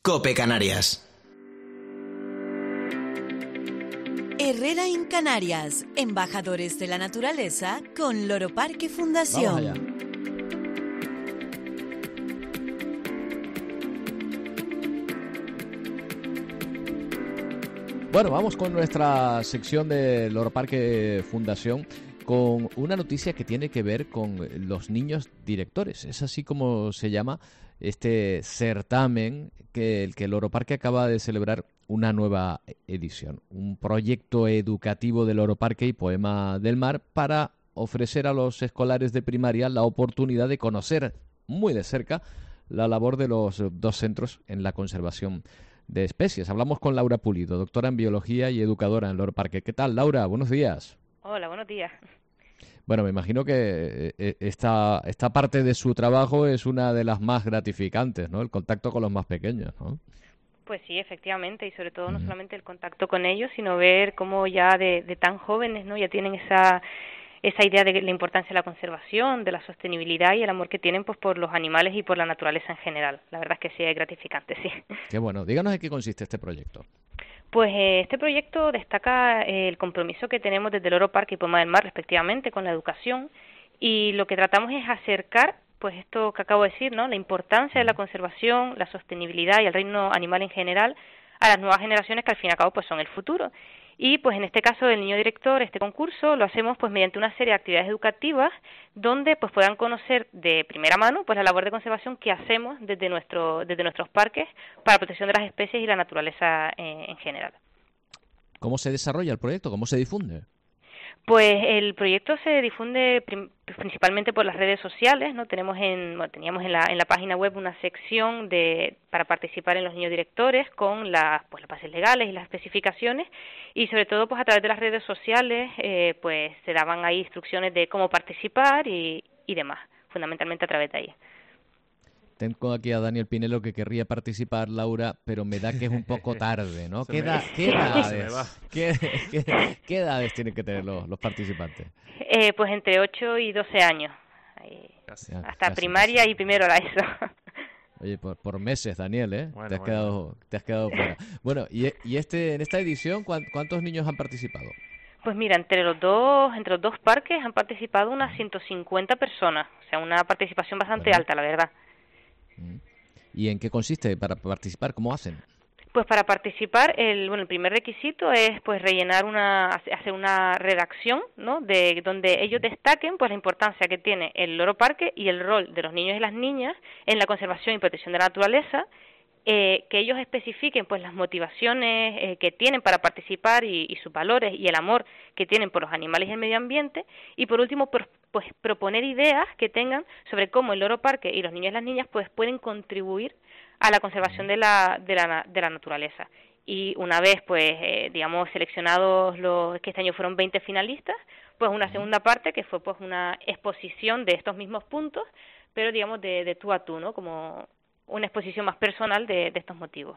COPE Canarias. Herrera en Canarias, embajadores de la naturaleza con Loro Parque Fundación. Vamos allá. Bueno, vamos con nuestra sección de Loro Parque Fundación con una noticia que tiene que ver con los niños directores. Es así como se llama este certamen que el Loro Parque acaba de celebrar una nueva edición. Un proyecto educativo del Loro Parque y Poema del Mar para ofrecer a los escolares de primaria la oportunidad de conocer muy de cerca la labor de los dos centros en la conservación de especies. Hablamos con Laura Pulido, doctora en biología y educadora en Loro Parque. ¿Qué tal, Laura? Buenos días. Hola, buenos días. Bueno, me imagino que esta parte de su trabajo es una de las más gratificantes, ¿no? El contacto con los más pequeños, ¿no? Pues sí, efectivamente, y sobre todo no solamente el contacto con ellos, sino ver cómo ya de tan jóvenes, ¿no? Ya tienen esa idea de la importancia de la conservación, de la sostenibilidad y el amor que tienen pues por los animales y por la naturaleza en general. La verdad es que sí, es gratificante, sí. Qué bueno. Díganos en qué consiste este proyecto. Pues este proyecto destaca el compromiso que tenemos desde el Loro Parque y Poema del Mar, respectivamente, con la educación, y lo que tratamos es acercar, pues esto que acabo de decir, ¿no? La importancia de la conservación, la sostenibilidad y el reino animal en general a las nuevas generaciones que al fin y al cabo pues son el futuro. Y pues en este caso del niño director, este concurso lo hacemos pues mediante una serie de actividades educativas donde pues puedan conocer de primera mano pues la labor de conservación que hacemos desde nuestros parques para la protección de las especies y la naturaleza en general. ¿Cómo se desarrolla el proyecto? ¿Cómo se difunde? Pues el proyecto se difunde principalmente por las redes sociales, ¿no? Teníamos en la página web una sección para participar en los niños directores con las bases legales y las especificaciones, y sobre todo pues a través de las redes sociales pues se daban ahí instrucciones de cómo participar y demás, fundamentalmente a través de ahí. Tengo aquí a Daniel Pinelo que querría participar, Laura, pero me da que es un poco tarde, ¿no? ¿Qué edades tienen que tener los participantes? Pues entre 8 y 12 años, hasta primaria y primero la ESO. Oye, por meses, Daniel, ¿eh? Bueno, te has quedado fuera. Bueno, y en esta edición, ¿cuántos niños han participado? Pues mira, entre los dos parques han participado unas 150 personas, o sea, una participación bastante alta, la verdad. ¿Y en qué consiste para participar? ¿Cómo hacen? Pues para participar, el primer requisito es pues hacer una redacción, ¿no? De donde ellos destaquen pues la importancia que tiene el Loro Parque y el rol de los niños y las niñas en la conservación y protección de la naturaleza, que ellos especifiquen pues las motivaciones que tienen para participar y sus valores y el amor que tienen por los animales y el medio ambiente, y por último pues proponer ideas que tengan sobre cómo el Loro Parque y los niños y las niñas pues pueden contribuir a la conservación de la naturaleza. Y una vez pues seleccionados que este año fueron 20 finalistas, pues una segunda parte que fue pues una exposición de estos mismos puntos, pero digamos de tú a tú, ¿no? Como una exposición más personal de estos motivos.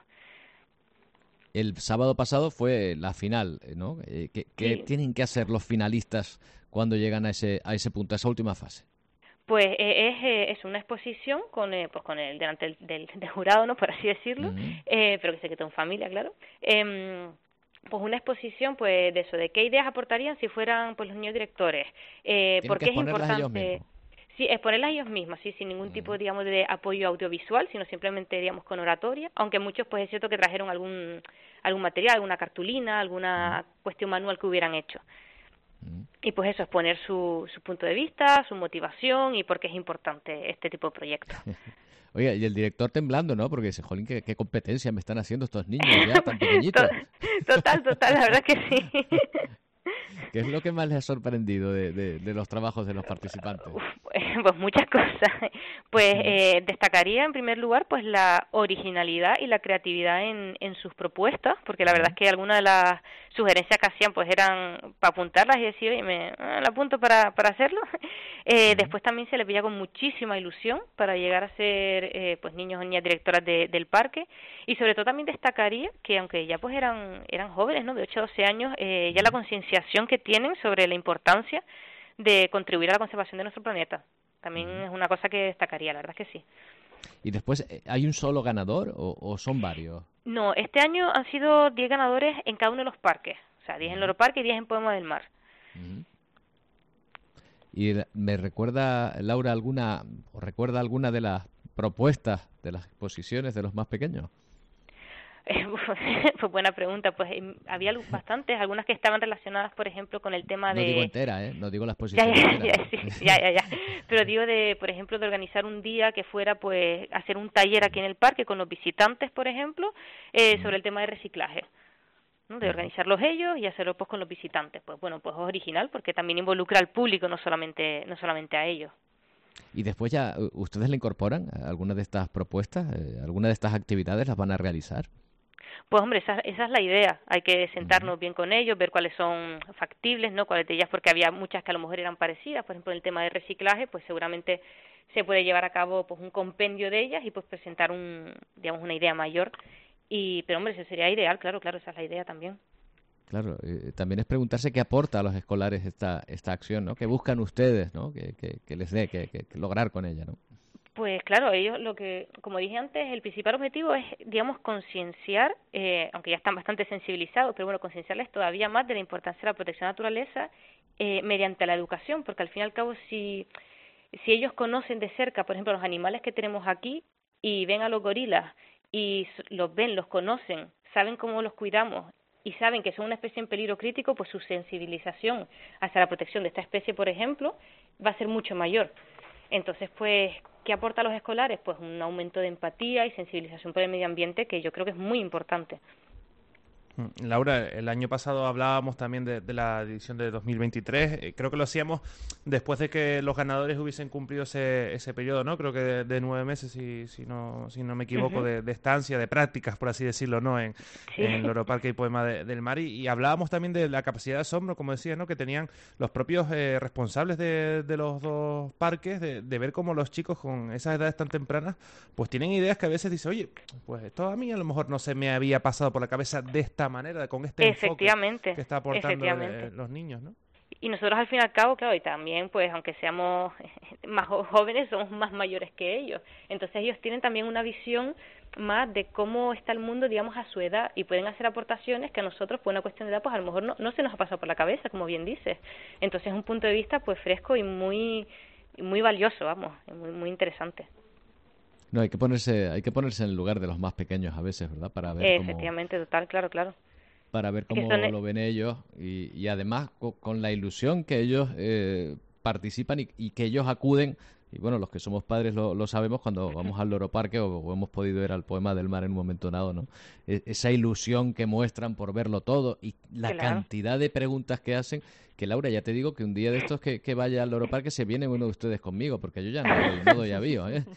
El sábado pasado fue la final, ¿no? ¿Qué tienen que hacer los finalistas cuando llegan a ese punto, a esa última fase? Pues es una exposición delante del jurado, ¿no? Por así decirlo, pero que se quedó en familia, claro. Pues una exposición pues de eso, de qué ideas aportarían si fueran pues los niños directores, por qué es importante. Sí, exponerlas ellos mismos, sí, sin ningún tipo, digamos, de apoyo audiovisual, sino simplemente, digamos, con oratoria, aunque muchos, pues es cierto que trajeron algún material, alguna cartulina, alguna cuestión manual que hubieran hecho. Y pues eso, exponer su punto de vista, su motivación y por qué es importante este tipo de proyectos. Oiga, y el director temblando, ¿no? Porque dice, jolín, qué competencia me están haciendo estos niños ya tan pequeñitos. Total, la verdad que sí. ¿Qué es lo que más les ha sorprendido de los trabajos de los participantes? Pues muchas cosas. Pues destacaría en primer lugar pues la originalidad y la creatividad en sus propuestas, porque la verdad es que algunas de las sugerencias que hacían pues eran para apuntarlas y decir, oye, la apunto para hacerlo. Después también se les veía con muchísima ilusión para llegar a ser pues niños o niñas directoras del parque, y sobre todo también destacaría que aunque ya pues eran jóvenes, ¿no? De 8 a 12 años, ya la concienciación que tienen sobre la importancia de contribuir a la conservación de nuestro planeta. También es una cosa que destacaría, la verdad es que sí. Y después, ¿hay un solo ganador o son varios? No, este año han sido 10 ganadores en cada uno de los parques. O sea, 10 en Loro Parque y 10 en Poema del Mar. ¿Y me recuerda, Laura, recuerda alguna de las propuestas de las exposiciones de los más pequeños? Pues buena pregunta. Pues había bastantes, algunas que estaban relacionadas, por ejemplo, con el tema de... No digo entera, no digo la exposición entera. Ya. Pero digo, por ejemplo, de organizar un día que fuera, pues, hacer un taller aquí en el parque con los visitantes, por ejemplo, sobre el tema de reciclaje, ¿no? De organizarlos ellos y hacerlo, pues, con los visitantes. Pues bueno, pues es original porque también involucra al público, no solamente a ellos. Y después ya, ¿ustedes le incorporan alguna de estas propuestas? ¿Alguna de estas actividades las van a realizar? Pues hombre, esa es la idea. Hay que sentarnos bien con ellos, ver cuáles son factibles, ¿no? Cuáles de ellas, porque había muchas que a lo mejor eran parecidas. Por ejemplo, en el tema de reciclaje, pues seguramente se puede llevar a cabo, pues, un compendio de ellas y pues presentar una idea mayor. Pero hombre, eso sería ideal, claro, esa es la idea también. Claro, también es preguntarse qué aporta a los escolares esta acción, ¿no? ¿Qué buscan ustedes, ¿no? Que les dé, que lograr con ella, ¿no? Pues claro, ellos como dije antes, el principal objetivo es, digamos, concienciar, aunque ya están bastante sensibilizados, pero bueno, concienciarles todavía más de la importancia de la protección de la naturaleza mediante la educación, porque al fin y al cabo, si ellos conocen de cerca, por ejemplo, los animales que tenemos aquí y ven a los gorilas y los ven, los conocen, saben cómo los cuidamos y saben que son una especie en peligro crítico, pues su sensibilización hacia la protección de esta especie, por ejemplo, va a ser mucho mayor. Entonces, pues, ¿qué aporta a los escolares? Pues un aumento de empatía y sensibilización por el medio ambiente, que yo creo que es muy importante. Laura, el año pasado hablábamos también de la edición de 2023. Creo que lo hacíamos después de que los ganadores hubiesen cumplido ese periodo, ¿no? Creo que de 9 meses, si no me equivoco, de estancia, de prácticas, por así decirlo, ¿no? En Loro Parque y Poema del Mar. Y hablábamos también de la capacidad de asombro, como decías, ¿no? Que tenían los propios responsables de los dos parques, de ver cómo los chicos con esas edades tan tempranas, pues tienen ideas que a veces dicen, oye, pues esto a mí a lo mejor no se me había pasado por la cabeza de esta manera, con este enfoque que está aportando los niños, ¿no? Y nosotros al fin y al cabo, claro, y también, pues, aunque seamos más jóvenes, somos más mayores que ellos. Entonces ellos tienen también una visión más de cómo está el mundo, digamos, a su edad, y pueden hacer aportaciones que a nosotros, por una cuestión de edad, pues a lo mejor no se nos ha pasado por la cabeza, como bien dices. Entonces es un punto de vista, pues, fresco y muy valioso, vamos, muy, muy interesante. No, hay que ponerse en el lugar de los más pequeños a veces, ¿verdad? Para ver efectivamente, total, claro. Para ver cómo lo ven ellos y además con la ilusión que ellos participan y que ellos acuden. Y bueno, los que somos padres lo sabemos cuando vamos al Loro Parque o hemos podido ir al Poema del Mar en un momento dado, ¿no? Esa ilusión que muestran por verlo todo y la cantidad de preguntas que hacen, que Laura, ya te digo que un día de estos que vaya al Loro Parque se viene uno de ustedes conmigo, porque yo ya no doy avío, ¿eh?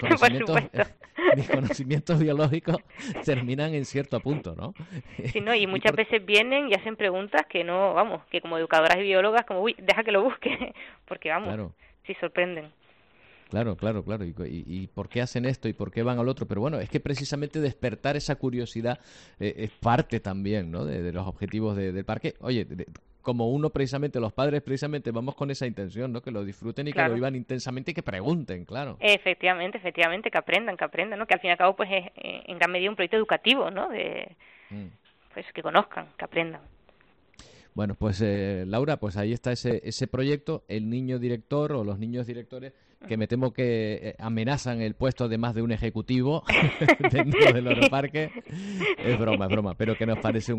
Mis conocimientos biológicos terminan en cierto punto, ¿no? Sí, no, y muchas veces vienen y hacen preguntas que no, vamos, que como educadoras y biólogas, como, uy, deja que lo busque, porque vamos, sí sorprenden. Claro. ¿Y por qué hacen esto y por qué van al otro? Pero bueno, es que precisamente despertar esa curiosidad es parte también, ¿no? de los objetivos del parque. Oye, como precisamente, los padres precisamente vamos con esa intención, ¿no? Que lo disfruten y que lo vivan intensamente y que pregunten, claro. Efectivamente, que aprendan, ¿no? Que al fin y al cabo, pues, es en gran medida un proyecto educativo, ¿no? Pues que conozcan, que aprendan. Bueno, pues Laura, pues ahí está ese proyecto, el niño director o los niños directores, que me temo que amenazan el puesto de más de un ejecutivo dentro del Loro Parque. Es broma, pero que nos parece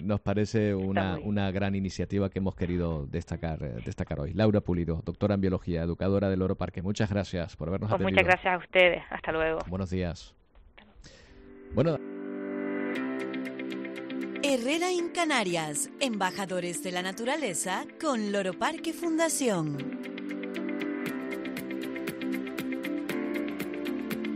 una gran iniciativa que hemos querido destacar hoy. Laura Pulido, doctora en biología, educadora del Loro Parque. Muchas gracias por habernos atendido. Muchas gracias a ustedes. Hasta luego. Buenos días. Bueno. Herrera en Canarias, embajadores de la naturaleza con Loro Parque Fundación.